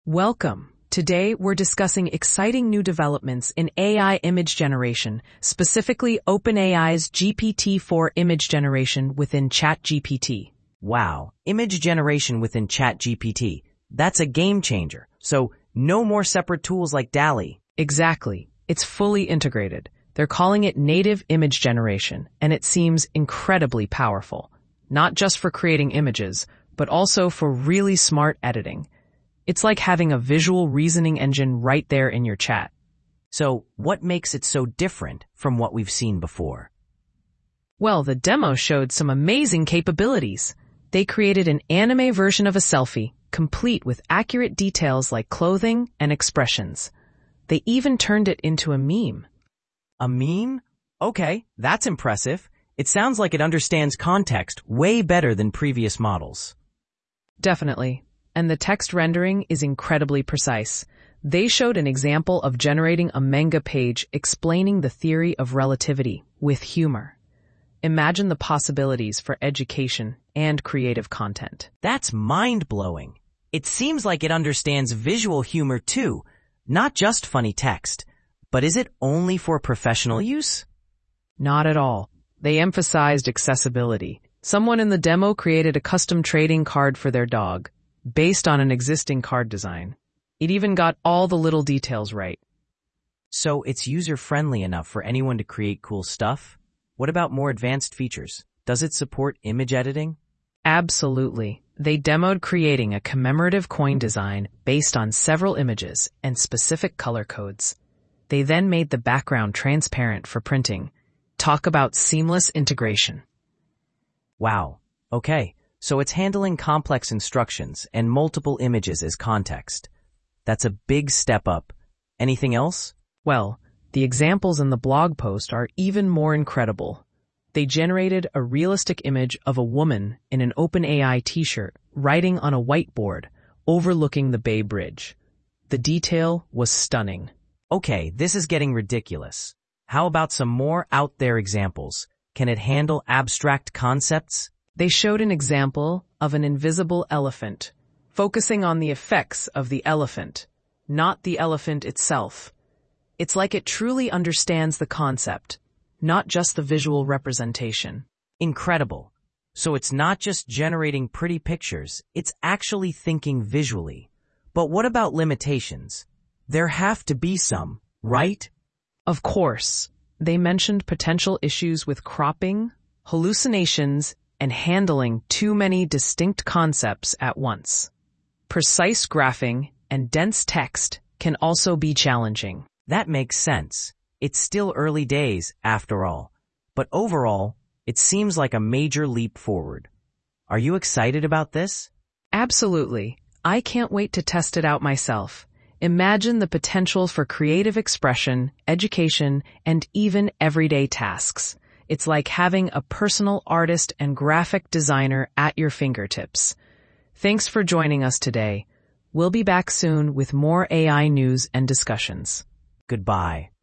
Welcome. Today, we're discussing exciting new developments in AI image generation, specifically OpenAI's GPT-4 image generation within ChatGPT. Wow, image generation within ChatGPT. That's a game changer. So, no more separate tools like DALL-E. Exactly. It's fully integrated. They're calling it native image generation, and it seems incredibly powerful. Not just for creating images, but also for really smart editing. It's like having a visual reasoning engine right there in your chat. So, what makes it so different from what we've seen before? Well, the demo showed some amazing capabilities. They created an anime version of a selfie, complete with accurate details like clothing and expressions. They even turned it into a meme. A meme? Okay, that's impressive. It sounds like it understands context way better than previous models. Definitely. And the text rendering is incredibly precise. They showed an example of generating a manga page explaining the theory of relativity with humor. Imagine the possibilities for education and creative content. That's mind-blowing. It seems like it understands visual humor too, not just funny text. But is it only for professional use? Not at all. They emphasized accessibility. Someone in the demo created a custom trading card for their dog, based on an existing card design. It even got all the little details right. So it's user-friendly enough for anyone to create cool stuff? What about more advanced features? Does it support image editing? Absolutely. They demoed creating a commemorative coin design based on several images and specific color codes. They then made the background transparent for printing. Talk about seamless integration. Wow. Okay. So it's handling complex instructions and multiple images as context. That's a big step up. Anything else? Well, the examples in the blog post are even more incredible. They generated a realistic image of a woman in an OpenAI t-shirt writing on a whiteboard overlooking the Bay Bridge. The detail was stunning. Okay, this is getting ridiculous. How about some more out there examples? Can it handle abstract concepts? They showed an example of an invisible elephant, focusing on the effects of the elephant, not the elephant itself. It's like it truly understands the concept, not just the visual representation. Incredible. So it's not just generating pretty pictures, it's actually thinking visually. But what about limitations? There have to be some, right? Of course. They mentioned potential issues with cropping, hallucinations, and handling too many distinct concepts at once. Precise graphing and dense text can also be challenging. That makes sense. It's still early days, after all. But overall, it seems like a major leap forward. Are you excited about this? Absolutely. I can't wait to test it out myself. Imagine the potential for creative expression, education, and even everyday tasks. It's like having a personal artist and graphic designer at your fingertips. Thanks for joining us today. We'll be back soon with more AI news and discussions. Goodbye.